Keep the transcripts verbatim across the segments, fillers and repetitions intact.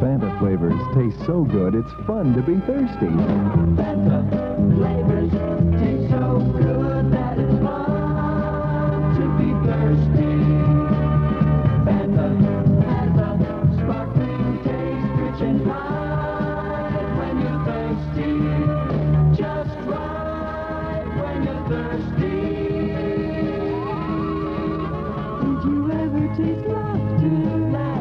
Fanta flavors taste so good, it's fun to be thirsty. Fanta flavors taste so good that it's fun to be thirsty. Fanta has a sparkling taste, rich and light when you're thirsty. Just right when you're thirsty. Did you ever taste laughter?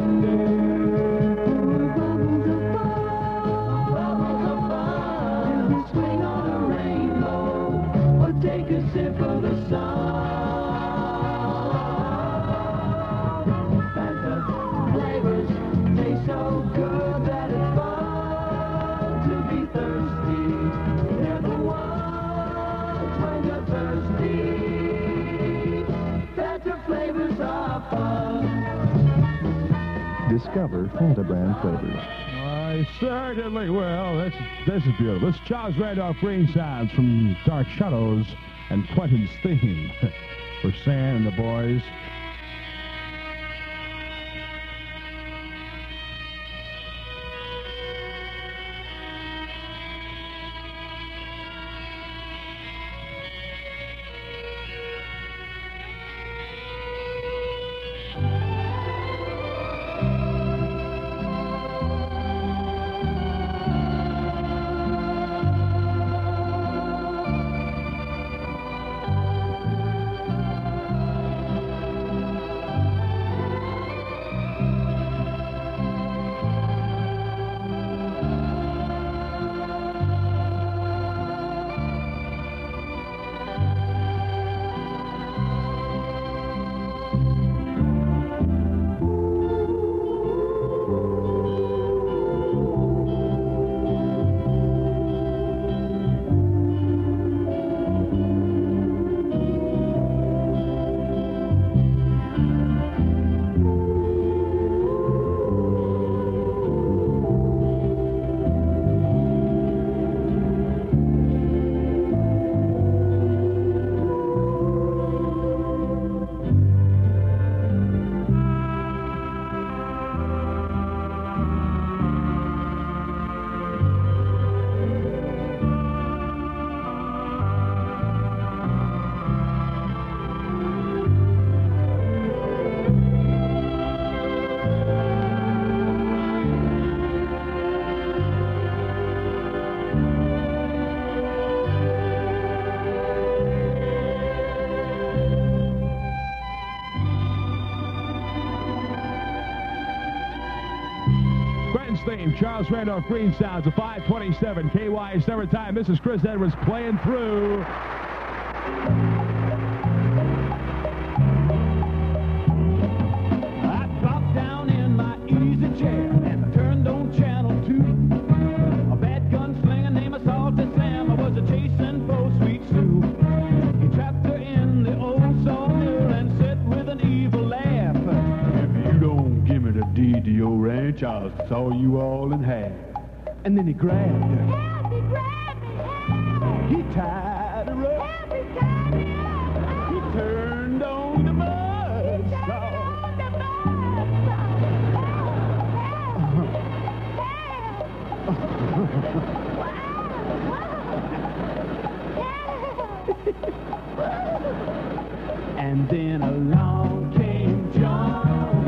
Take a sip of the sun. Fanta flavors taste so good that it's fun to be thirsty. They're the ones when you're thirsty. Fanta flavors are fun. Discover Fanta brand flavors. I certainly will. This, this is beautiful. This is Charles Randolph Green sounds from Dark Shadows and Quentin's theme for Sam and the boys. Theme, Charles Randolph Green sounds of five twenty-seven K Y Summertime. This is Chris Edwards playing through. I dropped down in my easy chair and I turned on channel two. A bad gunslinger named Salty Sam, I was a chasing for Sweet Sue. He trapped her in the old sawmill and said with an evil laugh, "If you don't give me the deed to your ranch, I'll saw you all in half." And then he grabbed her. Help! He grabbed me! Help! He tied her up. Help! He tied me up! He turned on the mud saw. On the mud saw! And then along came John.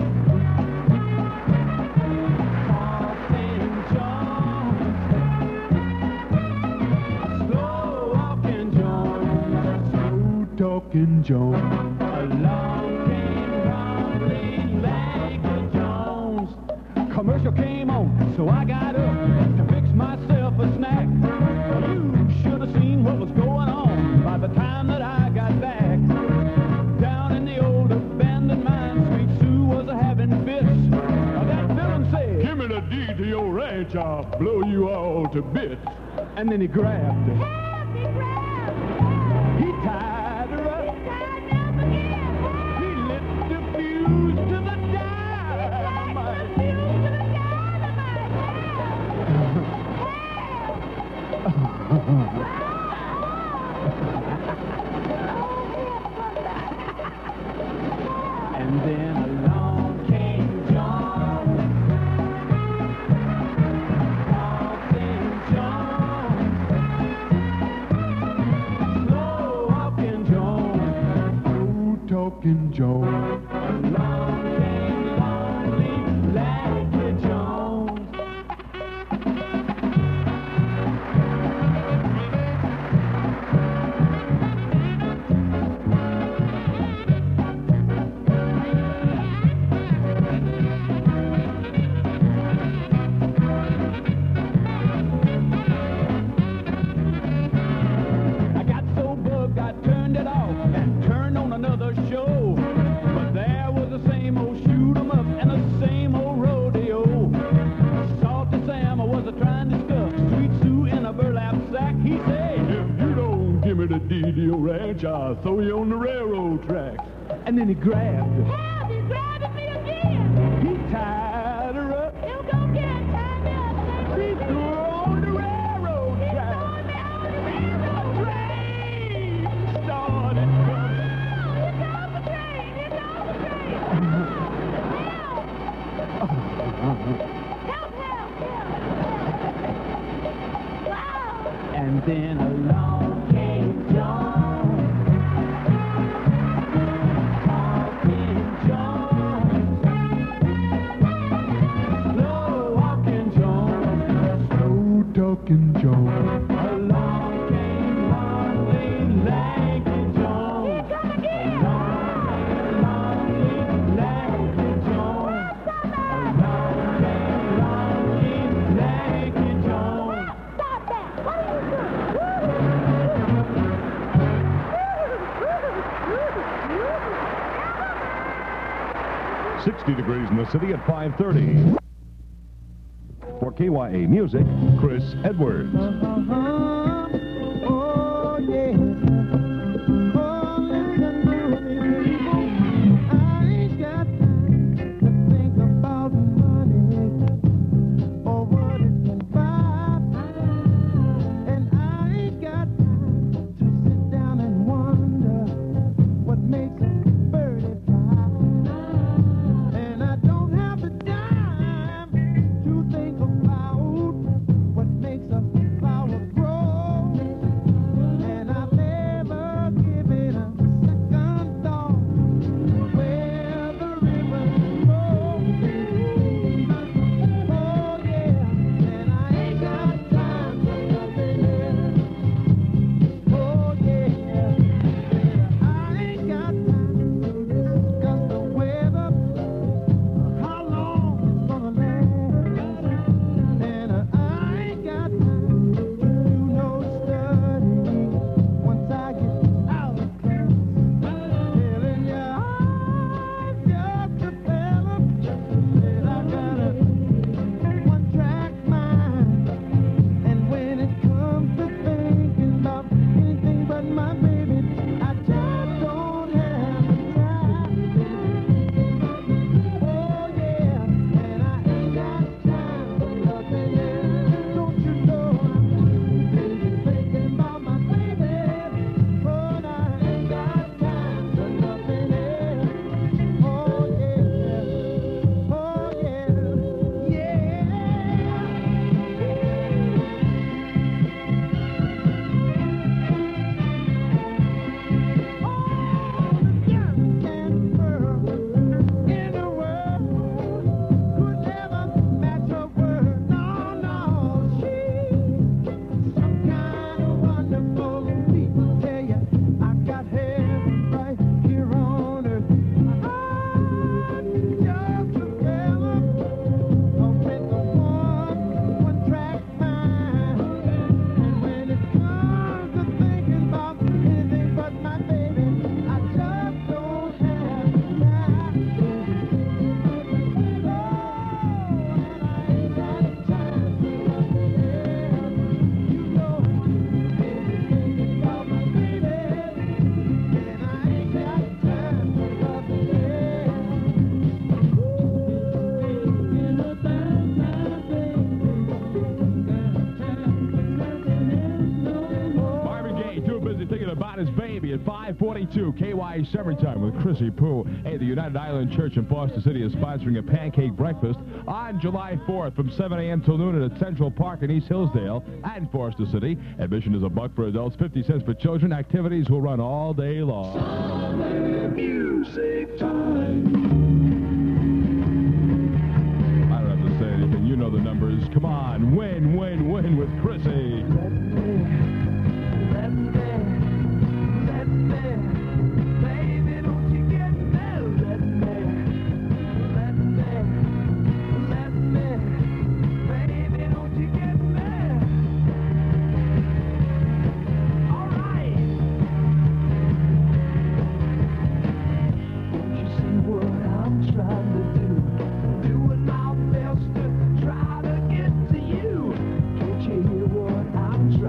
Talking John. Along came Ronnie Lanker Jones. Commercial came on, so I got up to fix myself a snack. You should have seen what was going on by the time that I got back. Down in the old abandoned mine, Sweet Sue was having fits. Now that villain said, "Give me the deed to your ranch, I'll blow you all to bits." And then he grabbed her. Help! He grabbed me! He tied her up. He tied me up again! He lit the fuse to the dynamite. The fuse to the dynamite! Help! And then along came John. ranch, I'll throw you on the railroad tracks. And then he grabbed her. Help, he's grabbing me again. He tied her up. He'll go get tied me up. He threw her on the railroad He's tracks. throwing me on the railroad train. Train started coming. Oh, here comes the train. Here comes the train. Help, help, help. Wow. And then along came John. Talking John. Slow walking John. Slow talking Joe. Along came lonely, lanky John. Here come again. Lonely, lanky John. Along came lonely, lanky John. Stop that. What are you doing? sixty degrees in the city at five thirty. For K Y A Music, Chris Edwards. Oh, yeah. Oh, listen to me, people. I ain't got time to think about money or what it can buy. And I ain't got time to sit down and wonder what makes a birdie fly. And I don't have the time to think about what makes a flower grow. And I've never given a second thought to where the river flows. Oh yeah, and I ain't got time for nothing else. Oh yeah, and I ain't got time to discuss the weather, how long it's gonna last. And I ain't got time to do no studying once I get out of class. Telling ya I'm just a fella that I got a one-track mind. And when it comes to thinking about anything but my baby, I just don't have the time. Oh yeah, and I ain't got time for nothing else. Don't you know I'm thinking about my baby? But I ain't got time for nothing else. Oh yeah, oh yeah, yeah. All the young girls in the world could never match her word. No, no, she's some kind of wonderful people. Tell you, I got heaven right here on earth. I'm just a fella with a one, one-track mind. And when it comes to thinking about anything but my baby, I just don't have the time. Oh, and I ain't got time for nothing else. You know I'm thinking about my baby, and I ain't got time for nothing else. Thinking about my baby, Marvin Gaye, too busy thinking about his baby at five forty-two. K Y A Summertime with Chrissy Pooh. Hey, the United Island Church in Foster City is sponsoring a pancake breakfast on July fourth from seven a m till noon at Central Park in East Hillsdale and Foster City. Admission is a buck for adults, fifty cents for children. Activities will run all day long. Music time. I don't have to say anything. You know the numbers. Come on. Win, win, win with Chrissy. Let me, let me, let me, baby, don't you get me? Let me, let me, let me, baby, don't you get me? All right. Don't you see what I'm trying to do? Doing my best to try to get to you. Don't you hear what I'm trying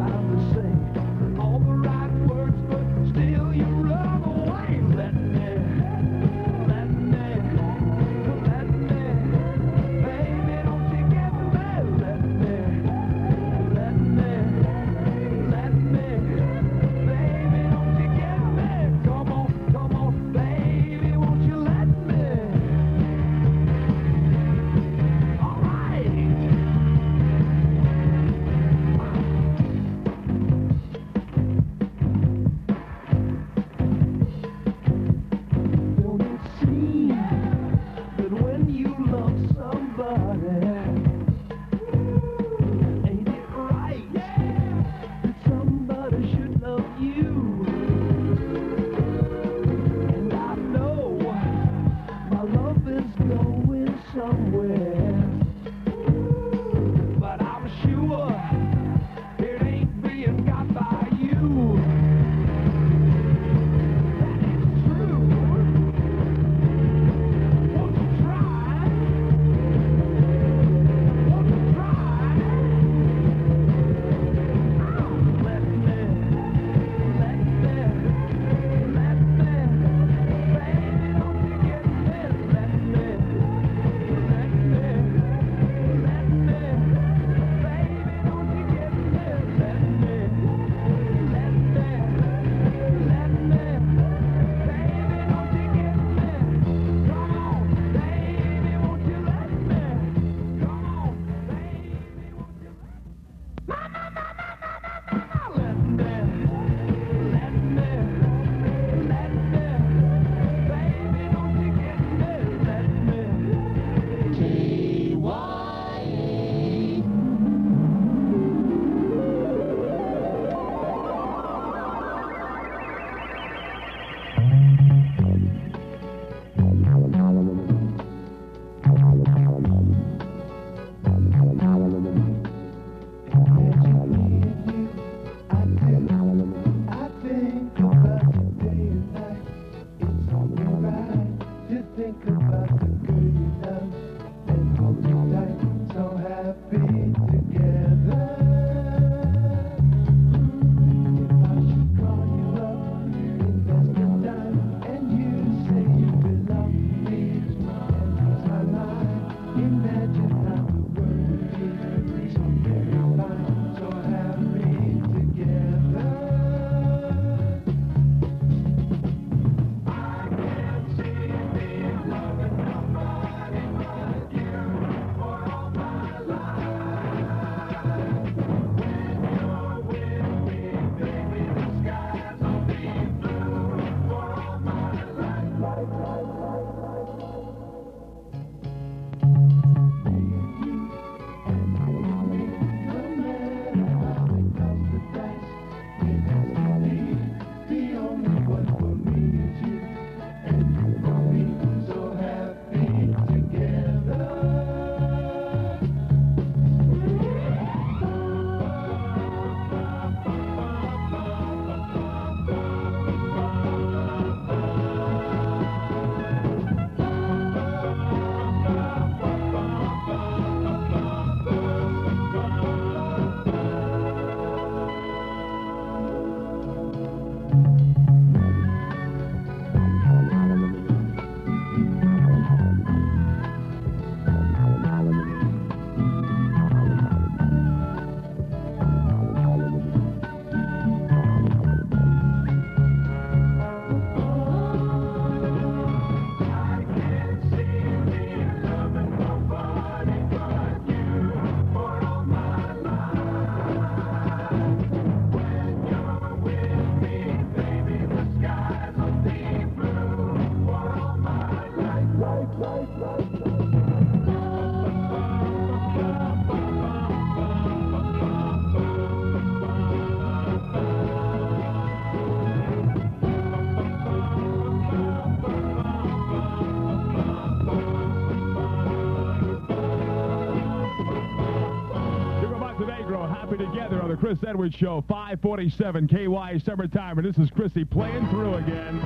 happy together on the Chris Edwards Show, five forty-seven K Y Summertime, and this is Chrissy playing through again.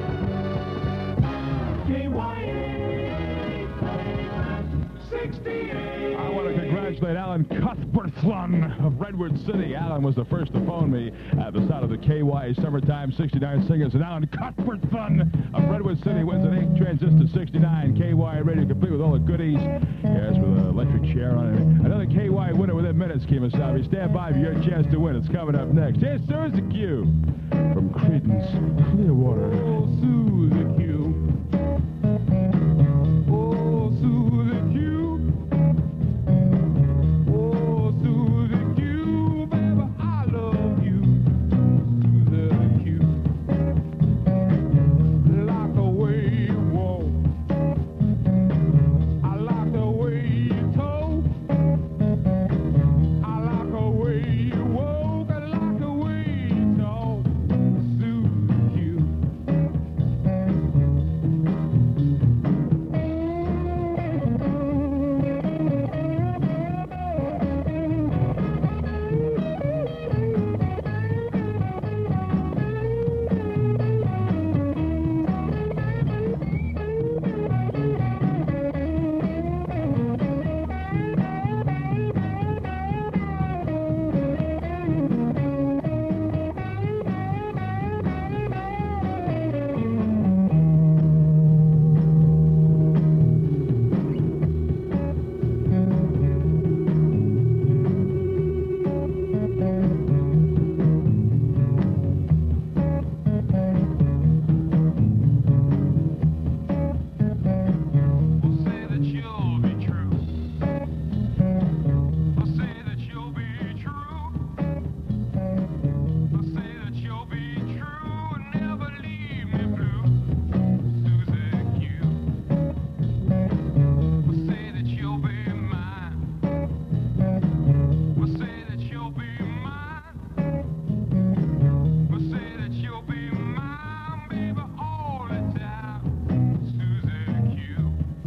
K Y sixty-eight. I want to congratulate Alan Cuthbertson of Redwood City. Alan was the first to phone me at the start of the K Y Summertime sixty-nine Singers, and Alan Cuthbertson of Redwood City wins an eight transistor sixty-nine K Y radio, complete with all the goodies. Yes, with an electric chair on it. Another K Y winner within minutes, Kemosabe. Stand by for your chance to win. It's coming up next. Here's Susie Q from Creedence Clearwater. Oh, Susie Q. Oh, Susie Q. Oh, Susie Q, baby, I love you. Susie Q. Like the way you walk. I like the way you talk. I like the way you walk. I like the way you talk. Susie Q. We'll say that you'll be true. We'll say that you'll be true. We'll say that you'll be true and never leave me blue. Susie Q. We'll say that you'll be mine. We'll say that you'll be mine. We'll say that you'll be mine, baby, all the time. Susie Q.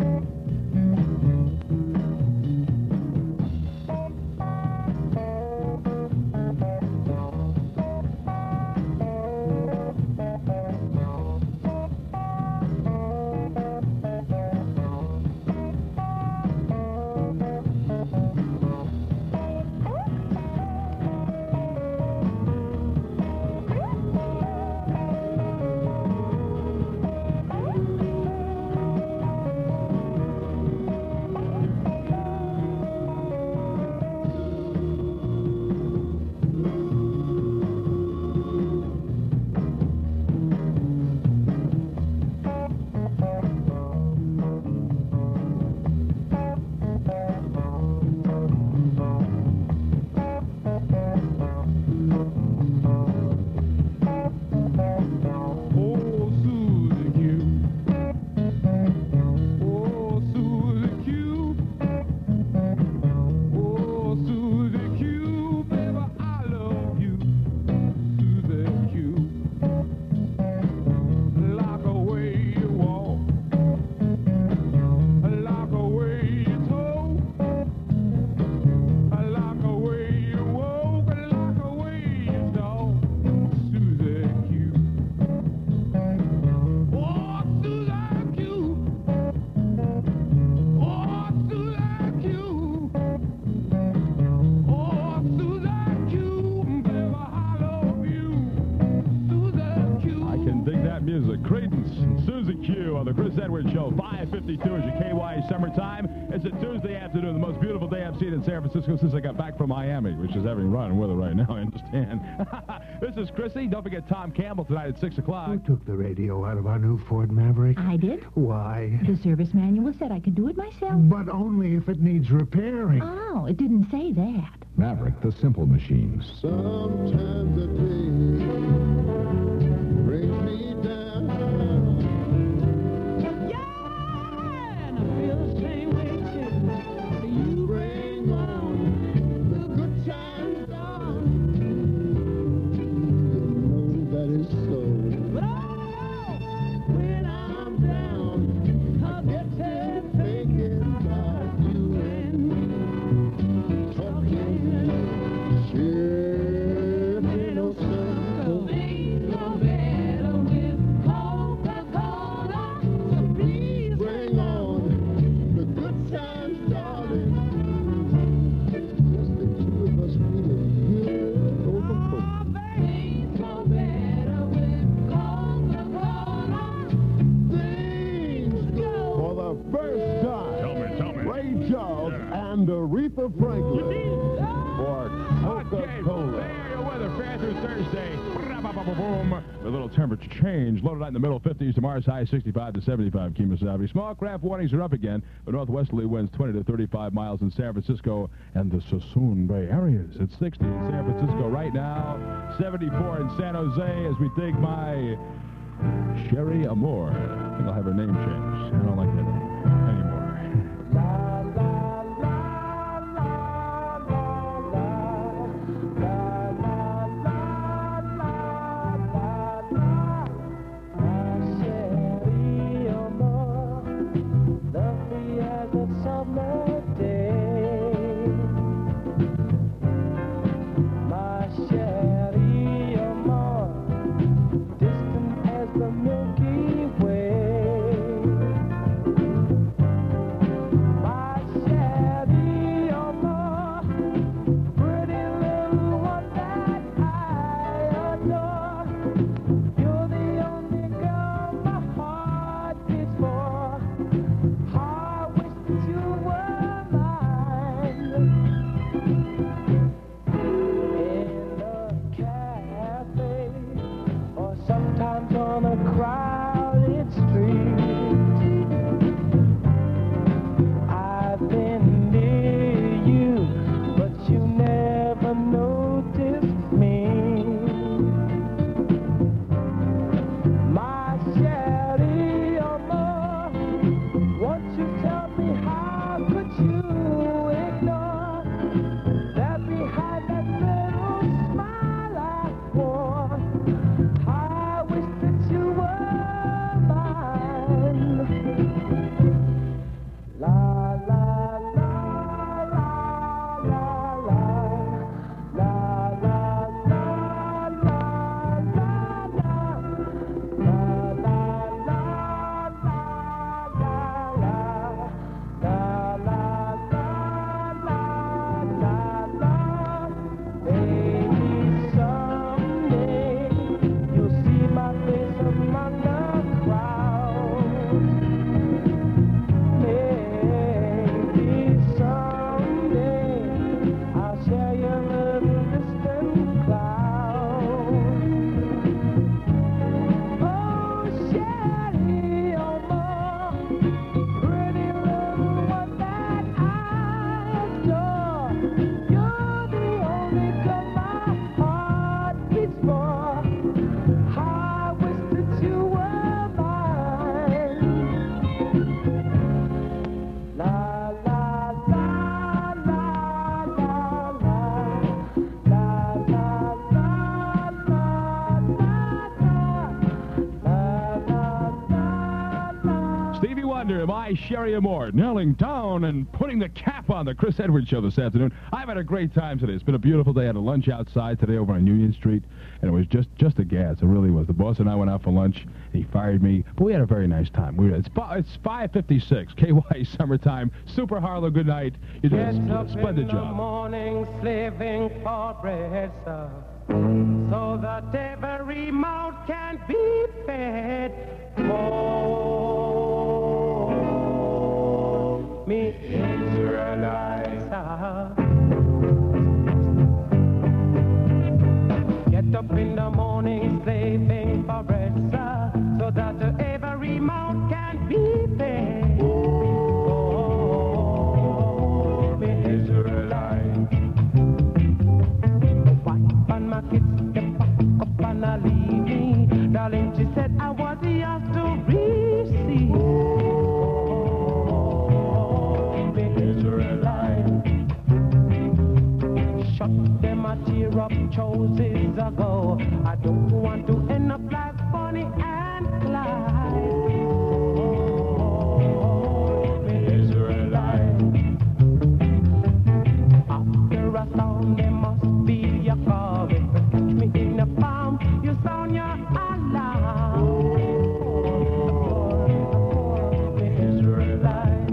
Oh, Susie Q. Oh, Susie Q. Oh, Susie Q, baby, I love you. Susie Q. Like the way you walk. Like the way you talk. I like the way you walk. I like the way you talk. Susie Q. Oh, Susie Q. Oh, Susie Q. Oh, Susie Q, baby, I love you. Susie Q. I can dig that music. Creedence and Susie Q on the Chris Edwards Show, five fifty-two is your K Y Summertime. It's a Tuesday afternoon, the most beautiful day I've seen in San Francisco since I got back from Miami, which is having rotten weather right now, I understand. This is Chrissy. Don't forget Tom Campbell tonight at six o'clock. Who took the radio out of our new Ford Maverick? I did. Why? The service manual said I could do it myself. But only if it needs repairing. Oh, it didn't say that. Maverick, the simple machine. Sometimes the day brings me down. Yeah, and I feel the same way too. You bring on the good times on. You know that is so. But oh, when I'm down, I get to Thinking about you and talking, Aretha Franklin. Or Coca-Cola. There your weather, fair through Thursday. Boom. A little temperature change. Low tonight in the middle fifties. Tomorrow's high sixty-five to seventy-five. Kemosabe. Small craft warnings are up again. The northwesterly winds twenty to thirty-five miles in San Francisco and the Sassoon Bay areas. It's sixty in San Francisco right now. seventy-four in San Jose as we take my Sherry Amore. I think I'll have her name changed. I don't like that name anymore. My Sherry Amore, nailing down and putting the cap on the Chris Edwards Show this afternoon. I've had a great time today. It's been a beautiful day. I had a lunch outside today over on Union Street, and it was just just a gas. It really was. The boss and I went out for lunch. He fired me, but we had a very nice time. We it's it's five fifty-six, K Y Summertime. Super Harlow, good night. You did a splendid job. In the morning, slaving for bread, sir, so that every mouth can be fed. Oh, me Israelites, get up in the morning, slaving for bread, sir, so that every mouth can be fed. Oh, me Israelites, wife and my kids, they pack up and I leave me. Darling, she said I was yours to receive. Oh, me Israelites, shut them a tear up choices ago. I don't want to end up like Bonnie and Clyde. Oh, me Israelites, after a sound there must be a call. If you catch me in a palm, you sound your alarm. Oh, me Israelites.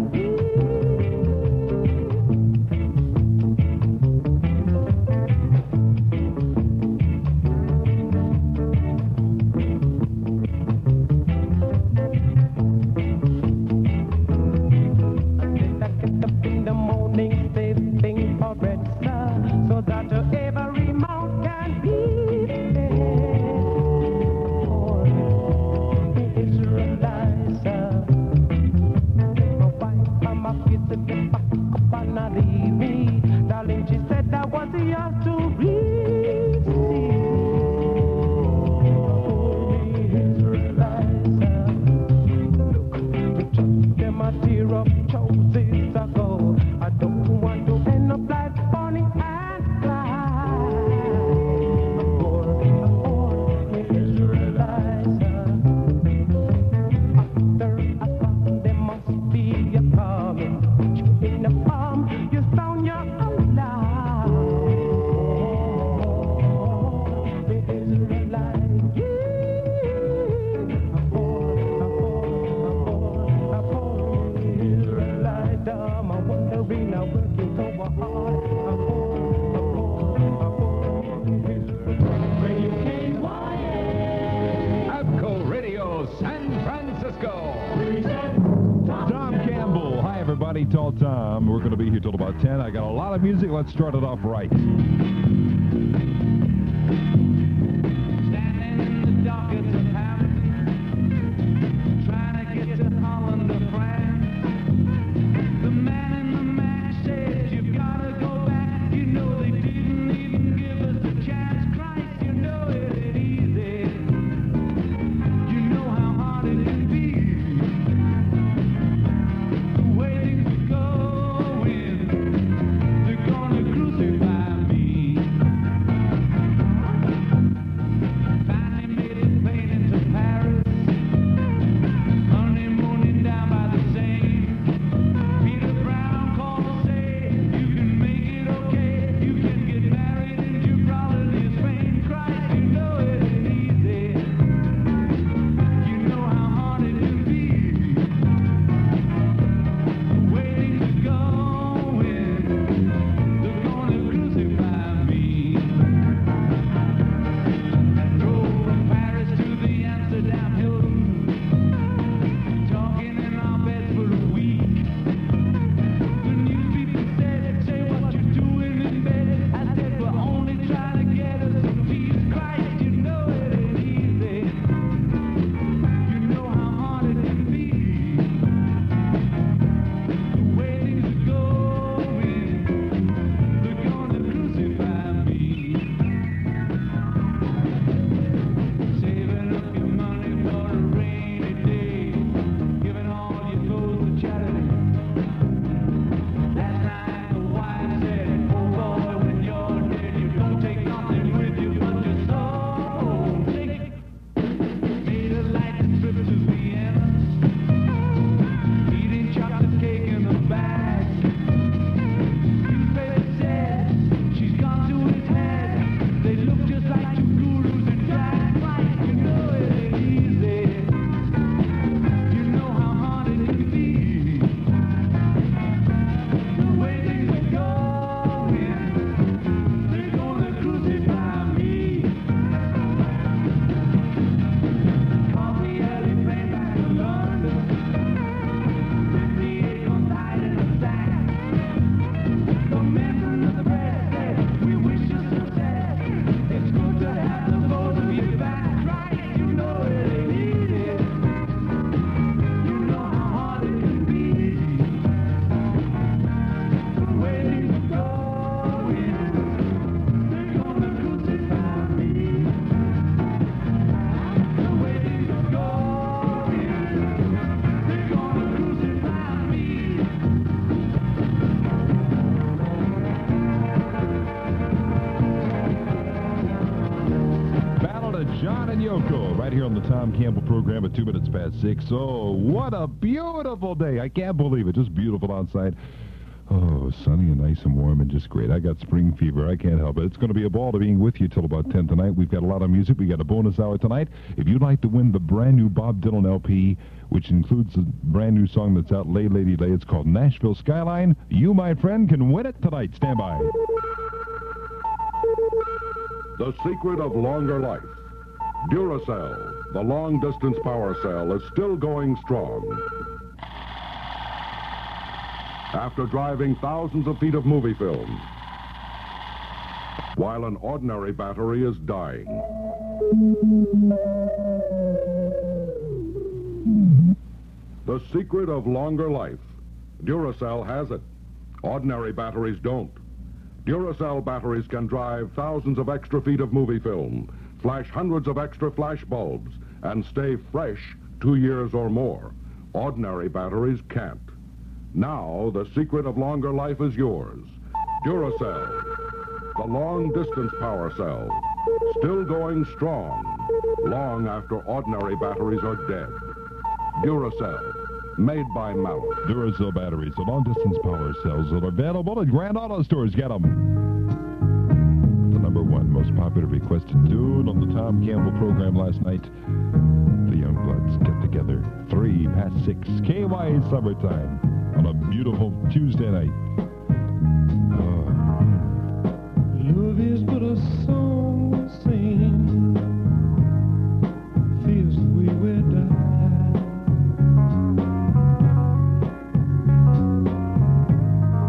I get up in the morning, they think Tom. We're going to be here till about ten. I got a lot of music. Let's start it off right. Standing in the dockets of Hamilton, trying to get to Holland or France. The man in the mask says you've got to go back. You know they didn't even give us a chance. Christ, you know it ain't easy. You know how hard it can be. The way things are going, they're gonna crucify me. Finally made it plane into Paris, honeymooning down by the Seine. Peter Brown called to say, you can make it okay, you can get married in Gibraltar, Spain. Christ, you know it ain't easy. You know how hard it can be. The way things are going, they're gonna crucify me. Drove from Paris to the Amsterdam Hilton, talking in our beds for a week. The news people said, say what you're doing in bed. I said, we're only trying to get us some peace. Christ, you know it ain't easy. You know how hard it can be. The way things are going, they're gonna crucify me. Saving up your money for a rainy day, giving all your clothes to charity. Last night the wife said, oh boy, when you're dead, you don't take nothing with you but your soul. Take made a lightning trip to Vienna, eating chocolate cake in the bag. Newspaper said she's gone to his head. They look just like two gurus in drag. Christ, you know it ain't easy. You know how hard it can be. The way things are going, they're gonna crucify me. Caught the early plane back to London. fifty-eight gone died in a sack. The men from the press said, we wish you success. It's good to have the both of you back. Christ, you know it ain't easy. You know how hard it can be. The way things are going, they're gonna crucify me. The way things are going, they're gonna crucify me. Battle of John and Yoko right here on the Tom Campbell program at two minutes past six. Oh, what a beautiful day. I can't believe it. Just beautiful outside. Oh, sunny and nice and warm and just great. I got spring fever. I can't help it. It's going to be a ball to being with you till about ten tonight. We've got a lot of music. We got a bonus hour tonight. If you'd like to win the brand new Bob Dylan L P, which includes a brand new song that's out, Lay Lady Lay, it's called Nashville Skyline, you, my friend, can win it tonight. Stand by. The secret of longer life. Duracell, the long-distance power cell, is still going strong. After driving thousands of feet of movie film, while an ordinary battery is dying. The secret of longer life. Duracell has it. Ordinary batteries don't. Duracell batteries can drive thousands of extra feet of movie film, flash hundreds of extra flash bulbs, and stay fresh two years or more. Ordinary batteries can't. Now, the secret of longer life is yours. Duracell, the long-distance power cell, still going strong, long after ordinary batteries are dead. Duracell, made by Mallon. Duracell batteries, the long-distance power cells that are available at Grand Auto Stores. Get them. The number one most popular requested tune on the Tom Campbell program last night. The Youngbloods get together. Three past six. K Y Summertime on a beautiful Tuesday night. Oh. Love is but a song we sing, feels we will die.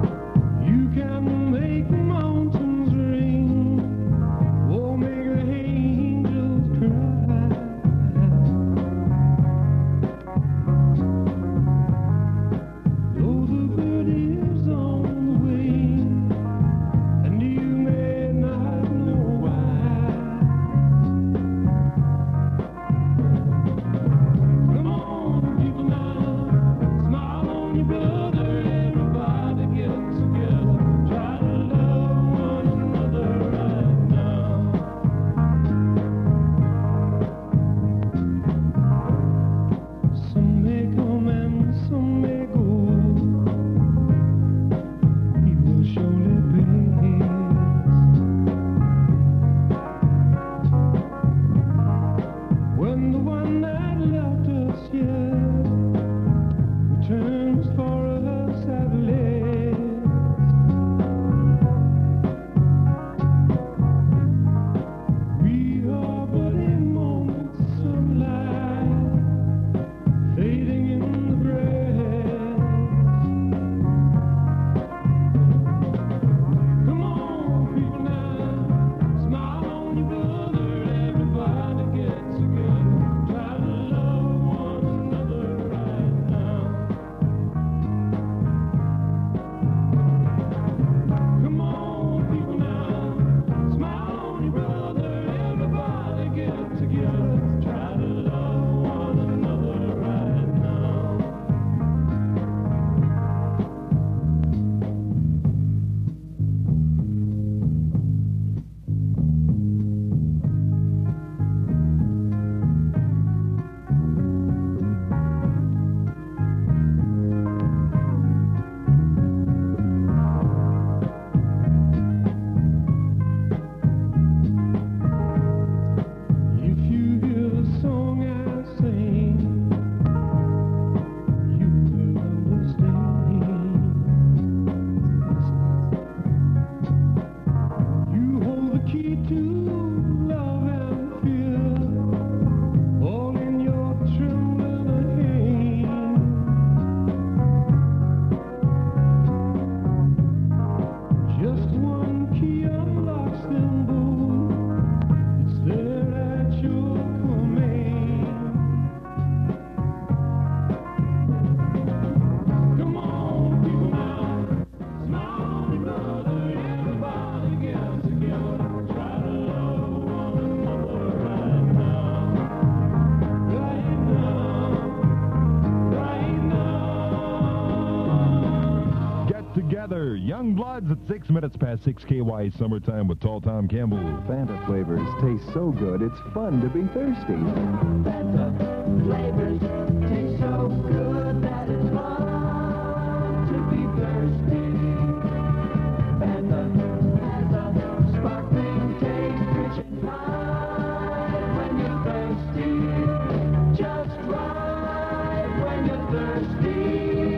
weather. Young Bloods at six minutes past six K Y Summertime with Tall Tom Campbell. Fanta flavors taste so good, it's fun to be thirsty. Fanta flavors taste so good that it's fun to be thirsty. Fanta has a sparkling taste, rich and fine when you're thirsty. Just right when you're thirsty.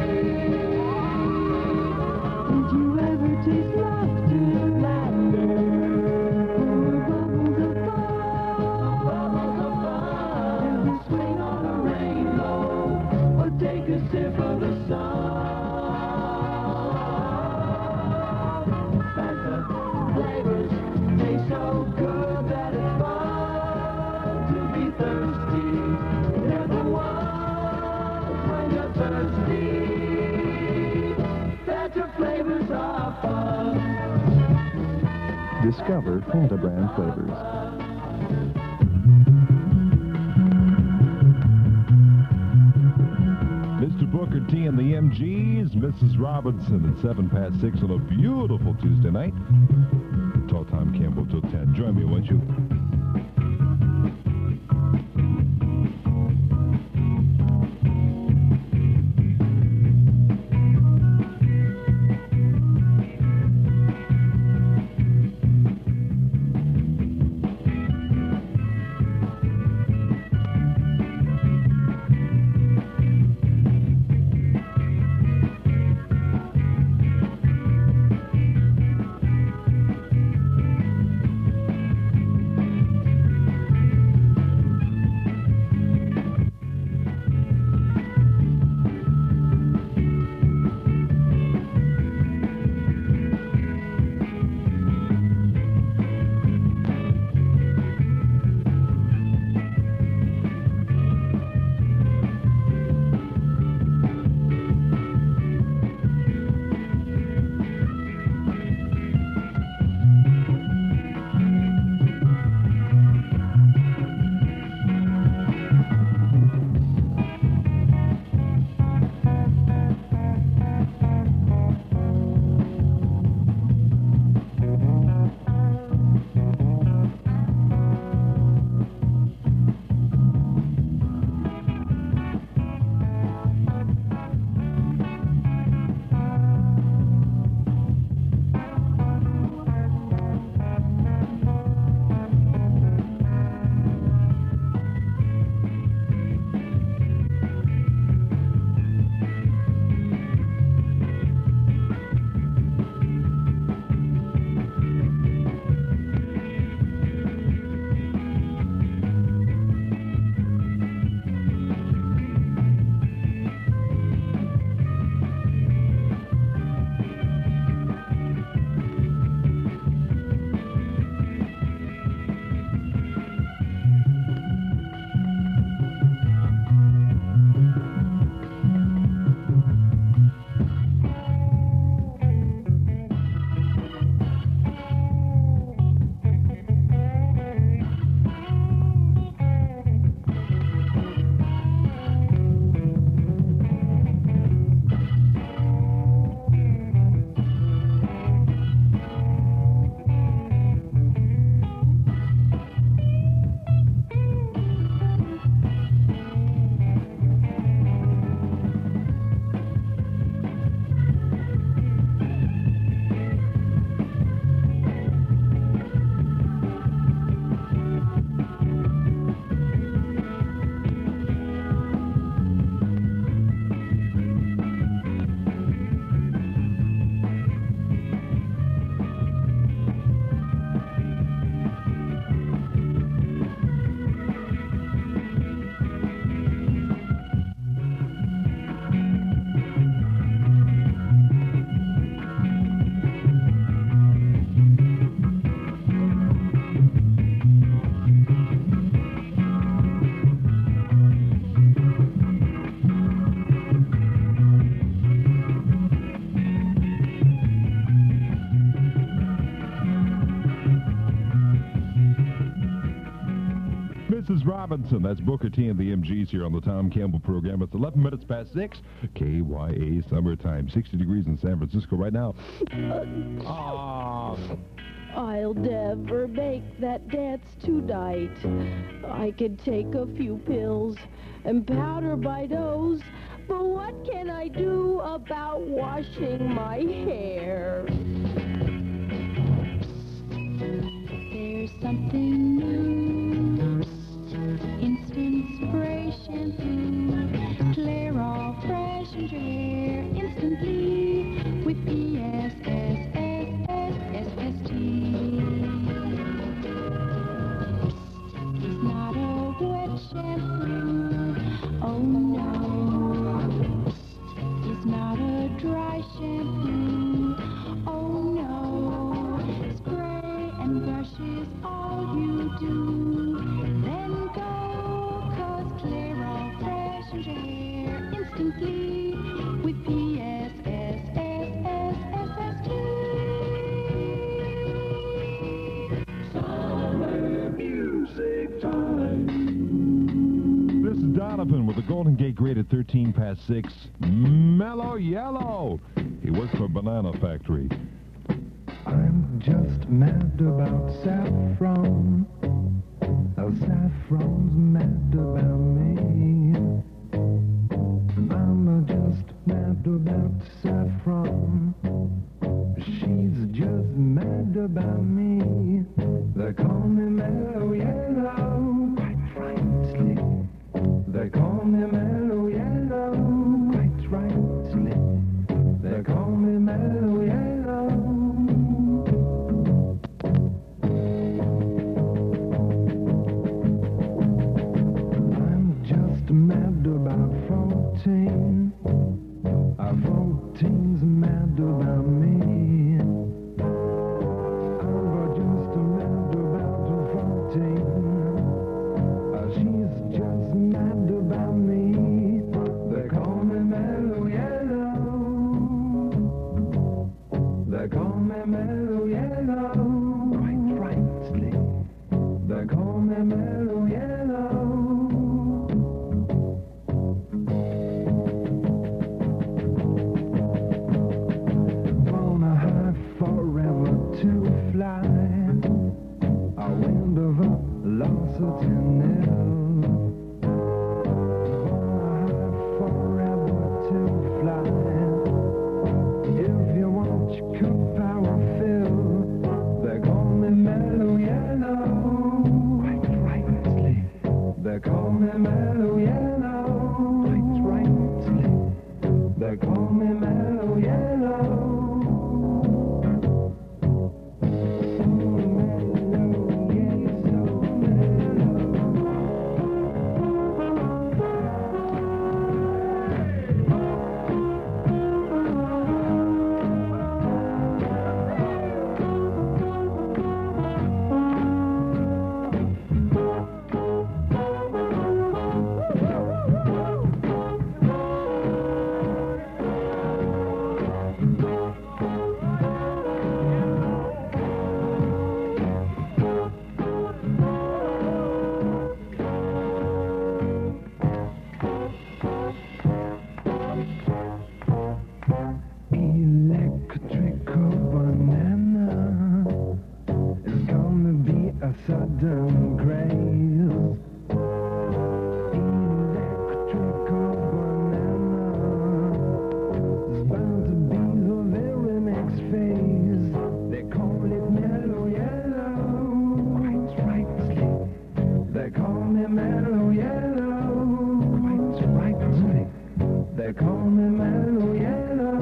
Did you ever taste laughter? Laughter. Or bubbles of fun? Bubbles of fun. Ever swing on a rainbow? Or take a sip of the sun? Fanta flavors taste so good that it's fun to be thirsty. They're the ones when you're thirsty. Fanta flavors are fun. Discover Fanta brand flavors. Mister Booker T and the M Gs, Missus Robinson at seven past six on a beautiful Tuesday night. Tall Tom Campbell till ten. Join me, won't you? Missus Robinson. That's Booker T and the M Gs here on the Tom Campbell program. It's eleven minutes past six. K Y A summertime. sixty degrees in San Francisco right now. Ah. I'll never make that dance tonight. I can take a few pills and powder my nose, but what can I do about washing my hair? There's something new. Instant spray shampoo. Clear all fresh and hair instantly with P S S S S S S T. It's not a wet shampoo. Oh no. It's not a dry shampoo. Oh no. Spray and brush is all you do. Then go, 'cause clear all fresh and hair instantly with P S S S S S S T. Summer music time. This is Donovan with the Golden Gate Grade at thirteen past six. Mellow Yellow. He works for Banana Factory. I'm just mad about saffron. Oh, saffron's mad about me. I'm just mad about saffron. She's just mad about me. They call me Mellow Yellow, quite rightly. They call me Mellow Yellow, quite rightly. They call me Mellow Yellow. I'm just mad about fourteen. Uh, fourteen's mad about me. I'm just mad about fourteen. Uh, she's just mad about me. They call me Mellow Yellow. They call me Mellow Yellow, quite rightly. They call me Mellow Yellow. Wanna have forever to fly. A wind of velocity nil. Wanna have forever to fly. If you want your cup power fill, they call me Mellow Yellow, quite rightly. They call me Mellow Yellow, quite rightly. They call me Mellow Yellow. So mellow, yeah, so mellow. Electrical banana is gonna be a sudden craze. Electrical banana is bound to be the very next phase. They call it Mellow Yellow, quite rightly. They call me Mellow Yellow, quite rightly. They call me Mellow Yellow.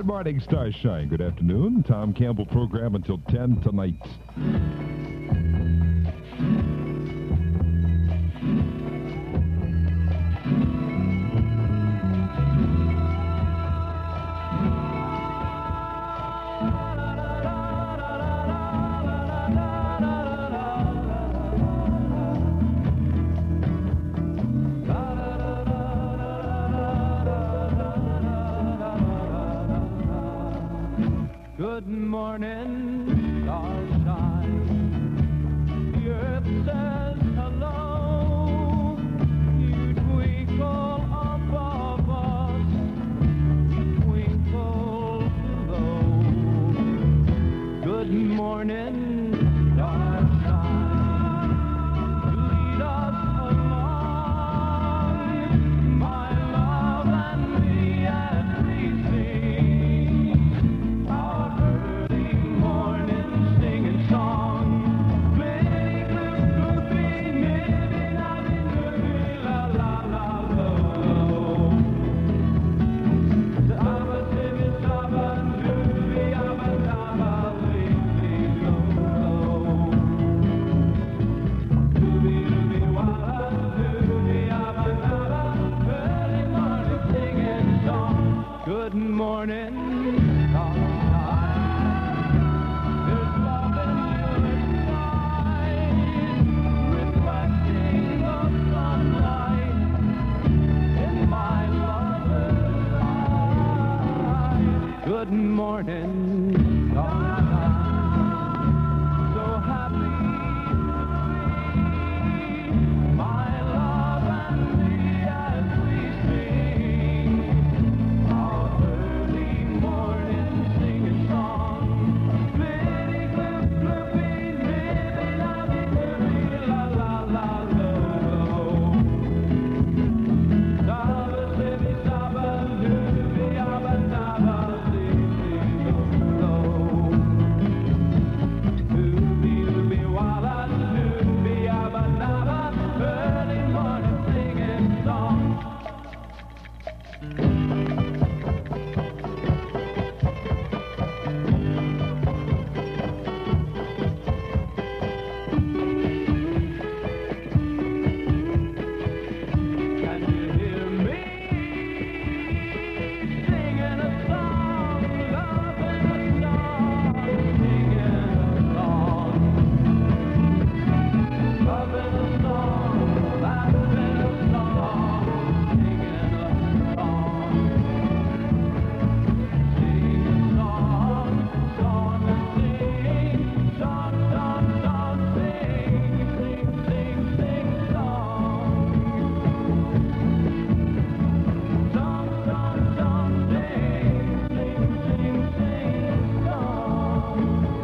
Good morning, Starshine. Good afternoon. Tom Campbell program until ten tonight. Good morning, starshine. The earth says hello. You twinkle above us, twinkle below. Good morning, starshine. Lead us along, my love and me, as we sing our early morning singing song. Play good, good, baby, la la la lo. Saba, sibi, saba, doobie, yabba, dabba, leafy, lo, lo. Doobie, doobie, walla, doobie, yabba, dabba, early morning singing song. Good morning, starshine. There's love in your eyes, reflecting the sunlight in my lover's eyes. Good morning, starshine. So happy to see my love and me as we sing our early morning singing song. Pretty blue, bloopy, nibby, nobby, nibby, la la la lo. Dabba, sibby, sabba, doobie, yabba, dabba, leafy, lo, lo. Doobie, doobie, walla, doobie, yabba, dabba, early morning singing song. Can you hear me singing a song, loving a song, singing a song, loving a song, laughing a song, singing a song, sing a song, song and sing, song, song, song, sing, sing, sing, sing song. Song, song, song, sing, sing, sing, sing song.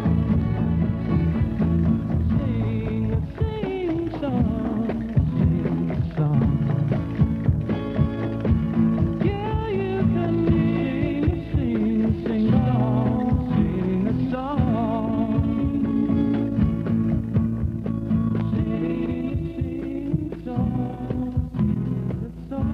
Sing, sing song, sing song. Yeah, you can sing, sing, sing song, sing a song. Sing, sing song, sing a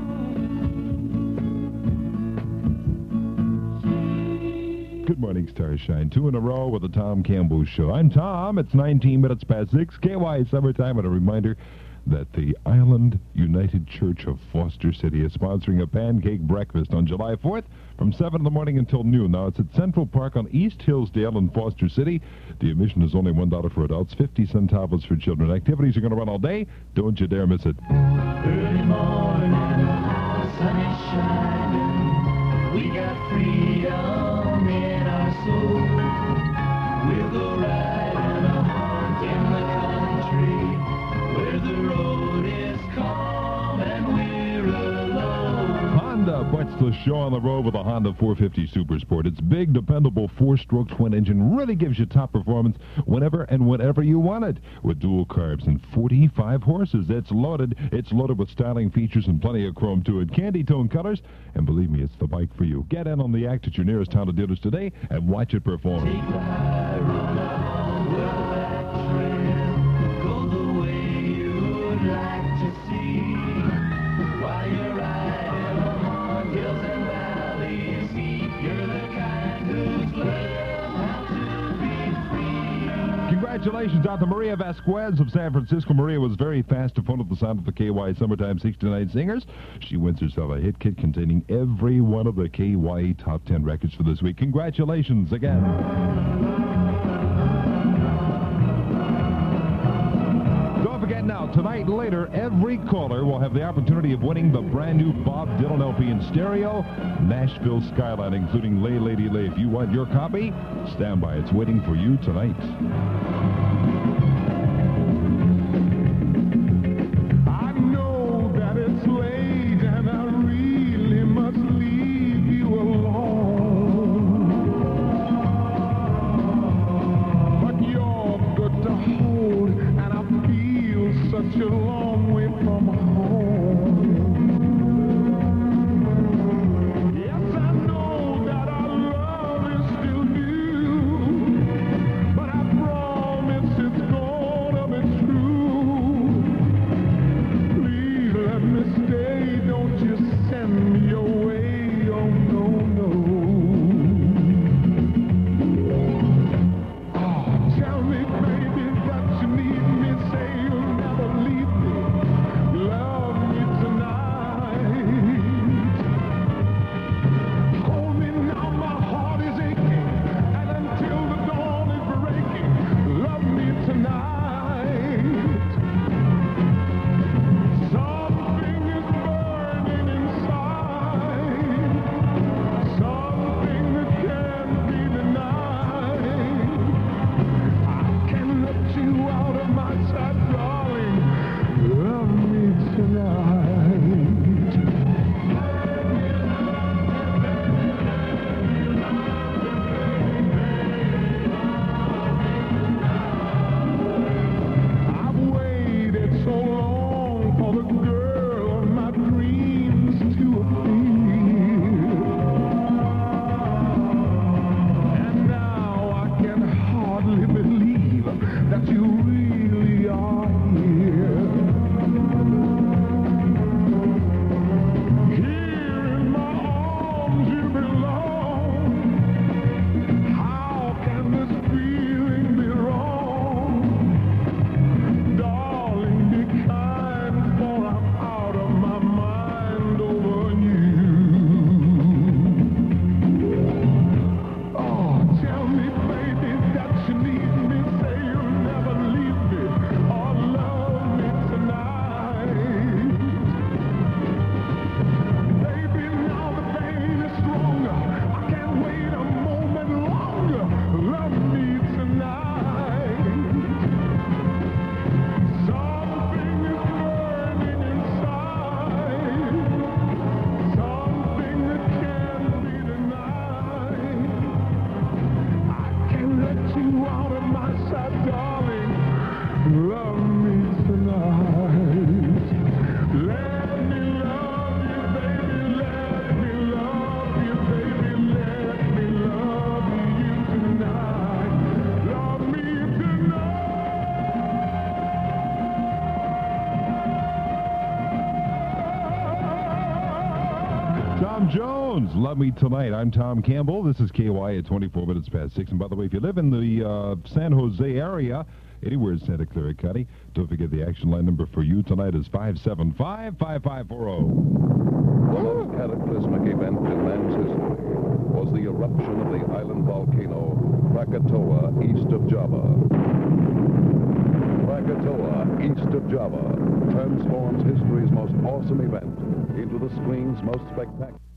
song. Good morning, Starshine. Two in a row with the Tom Campbell Show. I'm Tom. It's nineteen minutes past six. K Y Summertime, and a reminder that the Island United Church of Foster City is sponsoring a pancake breakfast on July fourth from seven in the morning until noon. Now, it's at Central Park on East Hillsdale in Foster City. The admission is only one dollar for adults, fifty centavos for children. Activities are going to run all day. Don't you dare miss it. Early morning, sun is shining. We got freedom in our soul. We'll go riding a hunt in the country where the road is calm and we're alone. Honda puts the show on the road with a Honda four fifty Super Sport. Its big, dependable four-stroke twin engine really gives you top performance whenever and whenever you want it. With dual carbs and forty-five horses, it's loaded. It's loaded with styling features and plenty of chrome to it. Candy tone colors, and believe me, it's the bike for you. Get in on the act at your nearest Honda dealers today and watch it perform. Take the high road along that trail. Go the way you'd like to see. While you're riding on hills and valleys, you're the kind Congratulations out to Maria Vasquez of San Francisco. Maria was very fast to phone up the sound of the K Y Summertime sixty-nine Singers. She wins herself a hit kit containing every one of the K Y Top ten records for this week. Congratulations again. Don't forget now, tonight later, every caller will have the opportunity of winning the brand new Bob Dylan L P in stereo, Nashville Skyline, including Lay Lady Lay. If you want your copy, stand by. It's waiting for you tonight. I know that it's late and I really must leave you alone. But you're good to hold and I feel such a long way from home. Yes, I know that our love is still new, but I promise it's gonna be true. Please let me stay, don't you send me away, oh no, no. Oh, tell me, baby, that you need me, say you'll never leave me, love me tonight. Hold me now, my heart is aching, and until the dawn is breaking, love me tonight. Something is burning inside, something that can't be denied. I can't let you out of my sight, darling. Love me tonight. I've waited so long for the girl of my dreams to appear, and now I can hardly believe that you really are here. Here in my arms you belong. How can this feeling be wrong? Darling, be kind, for I'm out of my mind over you. Oh, tell me, baby, that you need me, say you'll never leave me or love me tonight. Baby, now the pain is stronger, I can't wait a moment longer. Love me tonight. Something is burning inside, something that can't be denied. I can't let you out of my sight, darling. Love me tonight. Let me love you, baby. Let me love you, baby. Let me love you tonight. Love me tonight. Tom Jones, Love Me Tonight. I'm Tom Campbell. This is K Y at twenty-four minutes past six. And by the way, if you live in the uh, San Jose area, anywhere in Santa Clara County, don't forget the action line number for you tonight is five seven five, five five four zero. The most cataclysmic event in man's history was the eruption of the island volcano Krakatoa east of Java. Krakatoa east of Java transforms history's most awesome event into the screen's most spectacular.